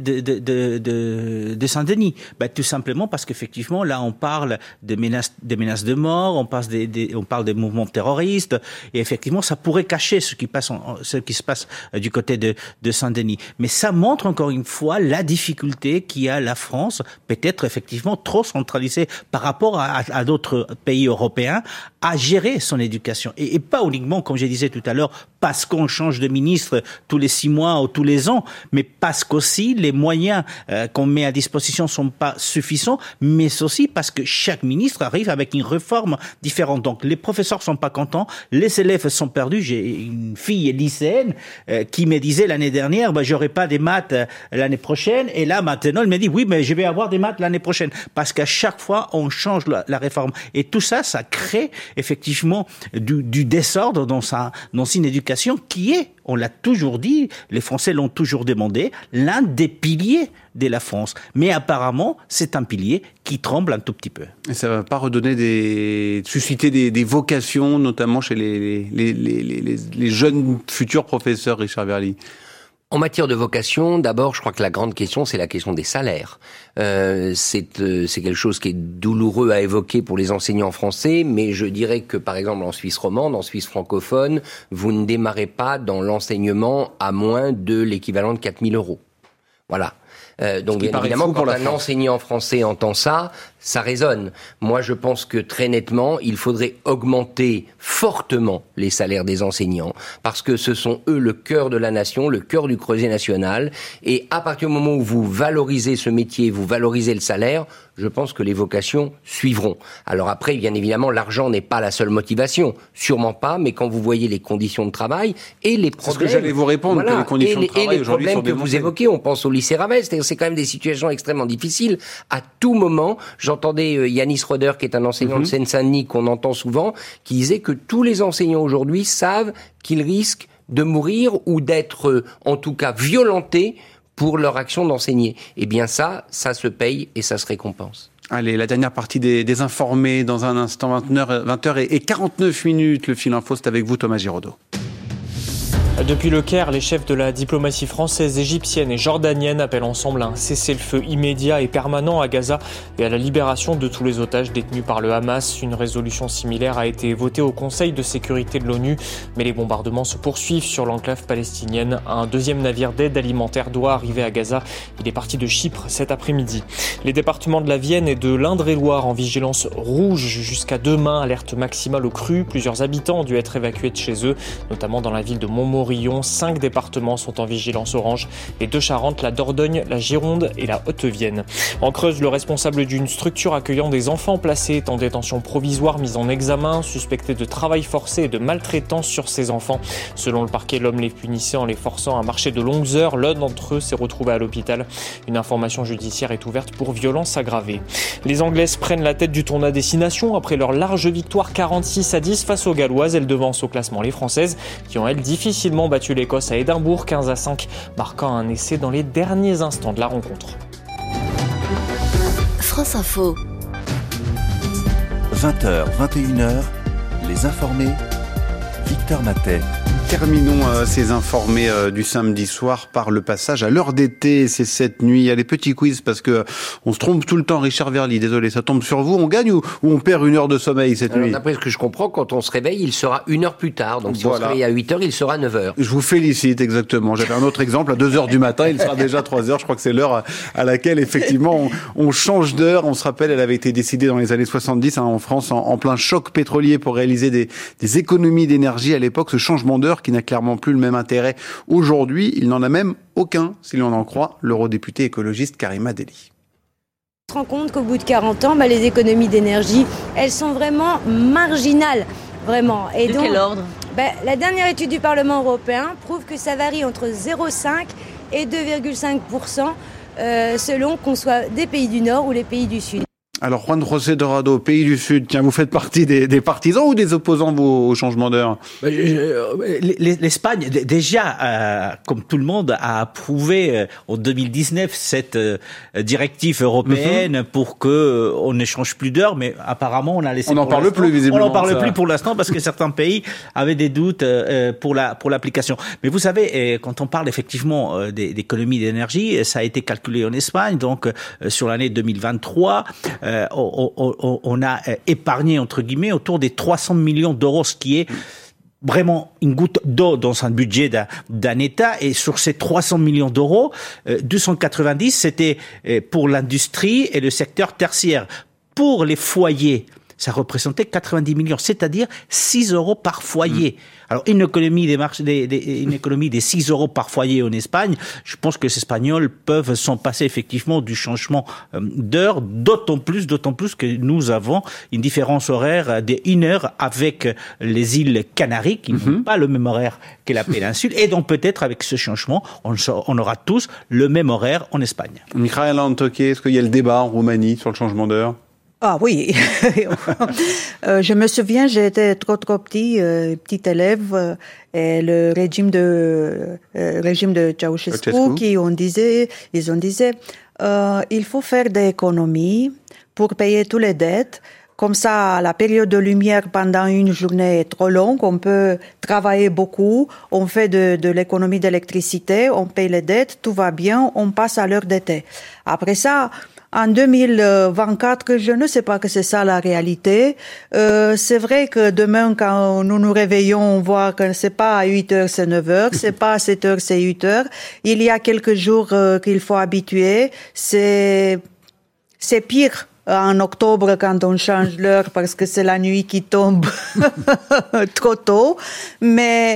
de Saint-Denis. Tout simplement parce qu'effectivement, là, on parle des menaces de mort, on parle des mouvements terroristes, et effectivement, ça pourrait cacher ce qui se passe du côté de Saint-Denis. Mais ça montre encore une fois la difficulté qu'a la France, peut-être effectivement trop centralisée par rapport à d'autres pays européens, à gérer son éducation. Et pas uniquement, comme je disais tout à l'heure, parce qu'on change de ministre tous les 6 mois ou tous les ans, mais parce qu'aussi les moyens qu'on met à disposition sont pas suffisants, mais aussi parce que chaque ministre arrive avec une réforme différente. Donc les professeurs sont pas contents, les élèves sont perdus. J'ai une fille lycéenne qui me disait l'année dernière, j'aurai pas des maths l'année prochaine, et là maintenant elle me dit oui, mais je vais avoir des maths l'année prochaine, parce qu'à chaque fois on change la réforme, et tout ça crée effectivement du désordre dans une éducation qui est, on l'a toujours dit, les Français l'ont toujours demandé, l'un des piliers de la France. Mais apparemment, c'est un pilier qui tremble un tout petit peu. Et ça ne va pas susciter des vocations, notamment chez les jeunes futurs professeurs, Richard Verly? En matière de vocation, d'abord, je crois que la grande question, c'est la question des salaires. C'est quelque chose qui est douloureux à évoquer pour les enseignants français, mais je dirais que, par exemple, en Suisse romande, en Suisse francophone, vous ne démarrez pas dans l'enseignement à moins de l'équivalent de 4 000 €. Voilà. Donc, bien évidemment, quand un enseignant français entend ça, ça résonne. Moi, je pense que très nettement, il faudrait augmenter fortement les salaires des enseignants, parce que ce sont eux le cœur de la nation, le cœur du creuset national. Et à partir du moment où vous valorisez ce métier, vous valorisez le salaire, je pense que les vocations suivront. Alors après, bien évidemment, l'argent n'est pas la seule motivation, sûrement pas, mais quand vous voyez les conditions de travail et les problèmes... C'est ce que j'allais vous répondre, que les conditions de travail aujourd'hui sont dénoncées. Et les problèmes que vous évoquez, on pense au lycée Ravel, c'est quand même des situations extrêmement difficiles. À tout moment, j'entendais Yanis Roder, qui est un enseignant de Seine-Saint-Denis, qu'on entend souvent, qui disait que tous les enseignants aujourd'hui savent qu'ils risquent de mourir ou d'être, en tout cas, violentés pour leur action d'enseigner. Eh bien ça se paye et ça se récompense. Allez, la dernière partie des informés dans un instant, 20h49. Le fil info, c'est avec vous, Thomas Giraudot. Depuis le Caire, les chefs de la diplomatie française, égyptienne et jordanienne appellent ensemble un cessez-le-feu immédiat et permanent à Gaza et à la libération de tous les otages détenus par le Hamas. Une résolution similaire a été votée au Conseil de sécurité de l'ONU, mais les bombardements se poursuivent sur l'enclave palestinienne. Un deuxième navire d'aide alimentaire doit arriver à Gaza. Il est parti de Chypre cet après-midi. Les départements de la Vienne et de l'Indre-et-Loire en vigilance rouge jusqu'à demain. Alerte maximale aux crues. Plusieurs habitants ont dû être évacués de chez eux, notamment dans la ville de Montmorillon. 5 départements sont en vigilance orange, les Deux-Charentes, la Dordogne, la Gironde et la Haute-Vienne. En Creuse, le responsable d'une structure accueillant des enfants placés est en détention provisoire, mis en examen, suspecté de travail forcé et de maltraitance sur ses enfants. Selon le parquet, l'homme les punissait en les forçant à marcher de longues heures. L'un d'entre eux s'est retrouvé à l'hôpital. Une information judiciaire est ouverte pour violence aggravée. Les Anglaises prennent la tête du tournoi Destination après leur large victoire 46-10 face aux Galloises. Elles devancent au classement les Françaises qui ont, elles, difficilement battu l'Écosse à Édimbourg 15-5, marquant un essai dans les derniers instants de la rencontre. France Info. 20h, 21h, les informés, Victor Matet. terminons ces informés du samedi soir par le passage à l'heure d'été. C'est cette nuit. Il y a les petits quiz parce que on se trompe tout le temps. Richard Verly, désolé, ça tombe sur vous. On gagne ou on perd 1 heure de sommeil cette nuit? D'après ce que je comprends, quand on se réveille, il sera 1 heure plus tard. Donc si on se réveille à 8 heures, il sera 9 heures. Je vous félicite, exactement. J'avais un autre exemple à 2 heures du matin. Il sera déjà 3 heures. Je crois que c'est l'heure à laquelle, effectivement, on change d'heure. On se rappelle, elle avait été décidée dans les années 70 en France, en plein choc pétrolier pour réaliser des économies d'énergie à l'époque. Ce changement d'heure qui n'a clairement plus le même intérêt aujourd'hui. Il n'en a même aucun, si l'on en croit l'eurodéputée écologiste Karima Delli. On se rend compte qu'au bout de 40 ans, les économies d'énergie, elles sont vraiment marginales. Vraiment. Et de quel ordre ? La dernière étude du Parlement européen prouve que ça varie entre 0,5 et 2,5% selon qu'on soit des pays du Nord ou les pays du Sud. Alors, Juan José Dorado, pays du Sud, tiens, vous faites partie des partisans ou des opposants au changement d'heure? L'Espagne, déjà, comme tout le monde, a approuvé en 2019 cette directive européenne pour que on ne change plus d'heure, mais apparemment on a laissé. On n'en parle plus visiblement. On n'en parle plus pour l'instant parce que certains pays avaient des doutes pour l'application. Mais vous savez, quand on parle effectivement d'économie d'énergie, ça a été calculé en Espagne, donc sur l'année 2023. On a épargné, entre guillemets, autour des 300 millions d'euros, ce qui est vraiment une goutte d'eau dans un budget d'un État. Et sur ces 300 millions d'euros, 290, c'était pour l'industrie et le secteur tertiaire. Pour les foyers, ça représentait 90 millions, c'est-à-dire 6 euros par foyer. Alors, une économie des 6 euros par foyer en Espagne, je pense que les Espagnols peuvent s'en passer effectivement du changement d'heure, d'autant plus que nous avons une différence horaire de 1 heure avec les îles Canaries, qui n'ont pas le même horaire que la péninsule, et donc peut-être avec ce changement, on aura tous le même horaire en Espagne. Michaela Antoche, est-ce qu'il y a le débat en Roumanie sur le changement d'heure? Ah oui, je me souviens, j'étais trop petite élève, et le régime de Ceausescu, ils ont disait, il faut faire des économies pour payer toutes les dettes. Comme ça, la période de lumière pendant une journée est trop longue, on peut travailler beaucoup, on fait de l'économie d'électricité, on paye les dettes, tout va bien, on passe à l'heure d'été. Après ça, en 2024, je ne sais pas que c'est ça la réalité. C'est vrai que demain, quand nous nous réveillons, on voit que c'est pas à 8 heures, c'est 9 heures, c'est pas à 7 heures, c'est 8 heures. Il y a quelques jours qu'il faut habituer. C'est pire en octobre quand on change l'heure parce que c'est la nuit qui tombe trop tôt. Mais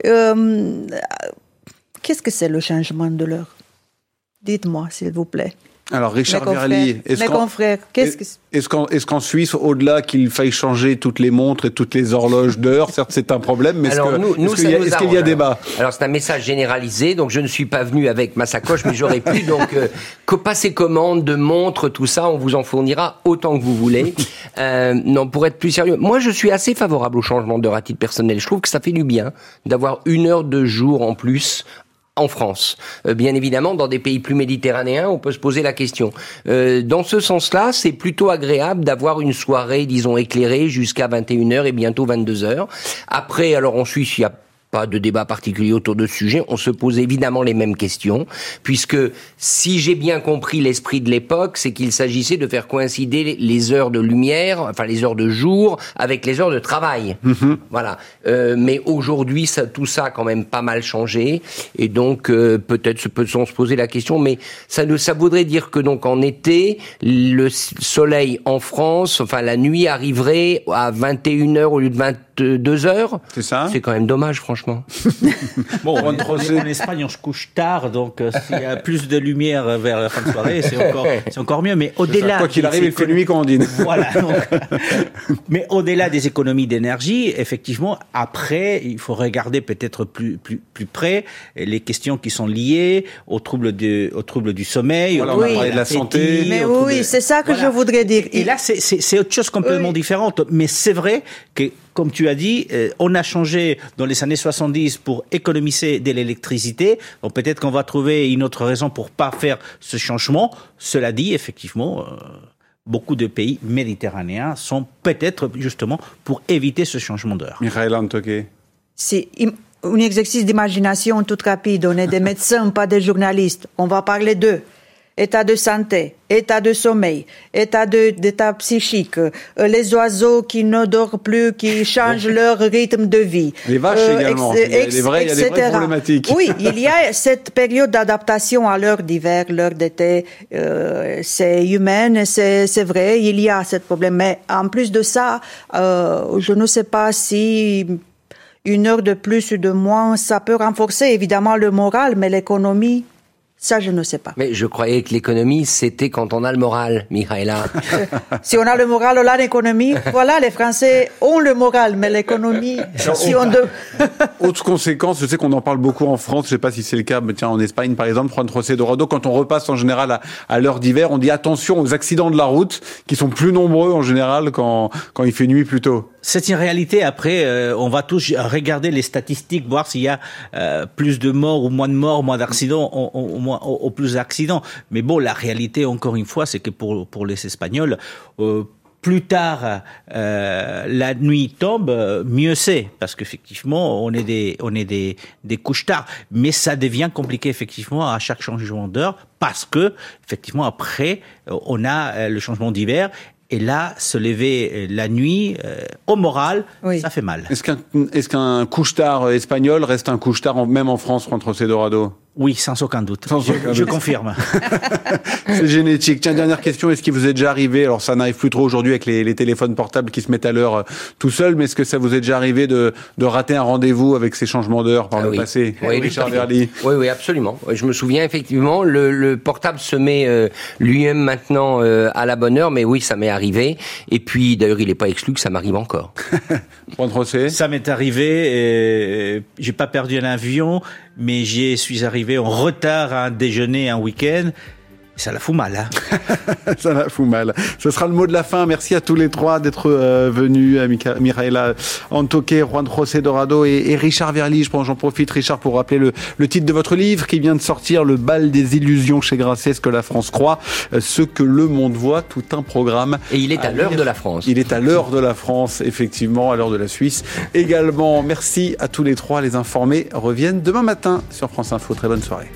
qu'est-ce que c'est le changement de l'heure? Dites-moi, s'il vous plaît. Alors, Richard Verly, est-ce qu'en Suisse, au-delà qu'il faille changer toutes les montres et toutes les horloges d'heure, certes c'est un problème, mais est-ce qu'il y a débat? Alors, c'est un message généralisé, donc je ne suis pas venu avec ma sacoche, mais j'aurais pu, donc, passer commande de montres, tout ça, on vous en fournira autant que vous voulez. Non, pour être plus sérieux, moi je suis assez favorable au changement d'heure à titre personnel. Je trouve que ça fait du bien d'avoir 1 heure de jour en plus en France. Bien évidemment, dans des pays plus méditerranéens, on peut se poser la question. Dans ce sens-là, c'est plutôt agréable d'avoir une soirée, disons, éclairée jusqu'à 21h et bientôt 22h. Après, alors en Suisse, il y a pas de débat particulier autour de ce sujet. On se pose évidemment les mêmes questions, puisque si j'ai bien compris l'esprit de l'époque, c'est qu'il s'agissait de faire coïncider les heures de lumière, enfin les heures de jour, avec les heures de travail. Voilà. Mais aujourd'hui, tout ça a quand même pas mal changé, et donc peut-être peut-on se poser la question, mais ça voudrait dire que donc en été, le soleil en France, enfin la nuit arriverait à 21h au lieu de 22h. C'est ça. C'est quand même dommage, franchement. Bon, en Espagne, on se couche tard, donc s'il y a plus de lumière vers la fin de soirée, c'est encore mieux. Mais au-delà, quoi qu'il arrive, il fait nuit quand on dîne. Voilà. Donc, mais au-delà des économies d'énergie, effectivement, après, il faut regarder peut-être plus près les questions qui sont liées aux troubles du sommeil, voilà, on a parlé de la santé. Mais oui, c'est ça que je voudrais dire. Et là, c'est autre chose complètement différente. Mais c'est vrai que, comme tu as dit, on a changé dans les années 70 pour économiser de l'électricité. Donc peut-être qu'on va trouver une autre raison pour pas faire ce changement. Cela dit, effectivement, beaucoup de pays méditerranéens sont peut-être justement pour éviter ce changement d'heure. Michaela Antoche. un exercice d'imagination tout rapide. On est des médecins, pas des journalistes. On va parler d'eux. État de santé, état de sommeil, d'état psychique, les oiseaux qui ne dorment plus, qui changent leur rythme de vie. Les vaches également. Il y a des vraies problématiques. Oui, il y a cette période d'adaptation à l'heure d'hiver, l'heure d'été. C'est humain, c'est vrai, il y a ce problème. Mais en plus de ça, je ne sais pas si une heure de plus ou de moins, ça peut renforcer évidemment le moral, mais l'économie, ça, je ne sais pas. Mais je croyais que l'économie, c'était quand on a le moral, Michaela. Si on a le moral, on a l'économie. Voilà, les Français ont le moral, mais l'économie, si on Autre conséquence, je sais qu'on en parle beaucoup en France, je sais pas si c'est le cas, mais tiens, en Espagne, par exemple, Juan José Dorado, quand on repasse en général à l'heure d'hiver, on dit attention aux accidents de la route, qui sont plus nombreux en général quand il fait nuit plus tôt. C'est une réalité. Après, on va tous regarder les statistiques, voir s'il y a plus de morts ou moins de morts, moins d'accidents, au plus d'accidents. Mais bon, la réalité, encore une fois, c'est que pour les Espagnols, plus tard la nuit tombe, mieux c'est, parce qu'effectivement on est des couches tard, mais ça devient compliqué effectivement à chaque changement d'heure, parce que effectivement après on a le changement d'hiver. Et là, se lever la nuit, au moral, ça fait mal. Est-ce qu'un couche-tard espagnol reste un couche-tard même en France, Juan José Dorado? Oui, sans aucun doute. Je confirme. C'est génétique. Tiens, dernière question. Est-ce qu'il vous est déjà arrivé, alors ça n'arrive plus trop aujourd'hui avec les téléphones portables qui se mettent à l'heure tout seuls, mais est-ce que ça vous est déjà arrivé de rater un rendez-vous avec ces changements d'heure par le passé? Oui, Richard Verly. Oui, absolument. Je me souviens effectivement, le portable se met lui-même maintenant à la bonne heure, mais oui, ça m'est arrivé. Et puis, d'ailleurs, il n'est pas exclu que ça m'arrive encore. Ça m'est arrivé, j'ai pas perdu un avion, mais j'y suis arrivé en retard à un déjeuner un week-end. Ça la fout mal, hein. Ça la fout mal. Ce sera le mot de la fin. Merci à tous les trois d'être venus, Michaela Antoque, Juan José Dorado et Richard Verly. J'en profite, Richard, pour rappeler le titre de votre livre qui vient de sortir, Le bal des illusions chez Grasset, ce que la France croit, ce que le monde voit, tout un programme. Et il est à l'heure de la France. Il est à l'heure de la France, effectivement, à l'heure de la Suisse également. Merci à tous les trois. Les informés reviennent demain matin sur France Info. Très bonne soirée.